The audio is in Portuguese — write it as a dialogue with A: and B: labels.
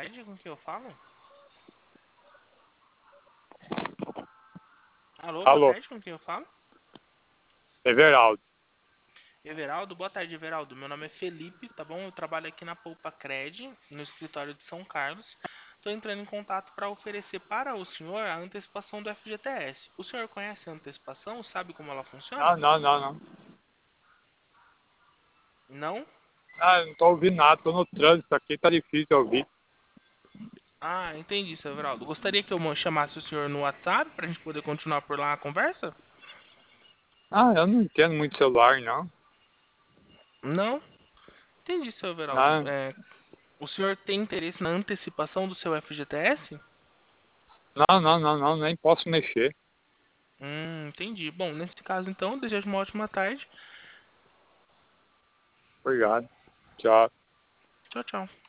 A: tarde, com quem eu falo? Alô, boa
B: Alô,
A: tarde, com quem eu falo?
B: Everaldo.
A: Everaldo, boa tarde, Everaldo. Meu nome é Felipe, tá bom? Eu trabalho aqui na Poupa Cred, no escritório de São Carlos. Estou entrando em contato para oferecer para o senhor a antecipação do FGTS. O senhor conhece a antecipação? Sabe como ela funciona?
B: Não.
A: Não?
B: Ah, não tô ouvindo nada, tô no trânsito aqui, tá difícil ouvir.
A: Ah, entendi, seu Everaldo. Gostaria que eu chamasse o senhor no WhatsApp para a gente poder continuar por lá a conversa?
B: Ah, eu não entendo muito celular, não.
A: Não? Entendi, seu Everaldo.
B: Não,
A: O senhor tem interesse na antecipação do seu FGTS?
B: não, nem posso mexer.
A: Entendi. Bom, nesse caso então, desejo uma ótima tarde.
B: Obrigado. Tchau.
A: Tchau, tchau.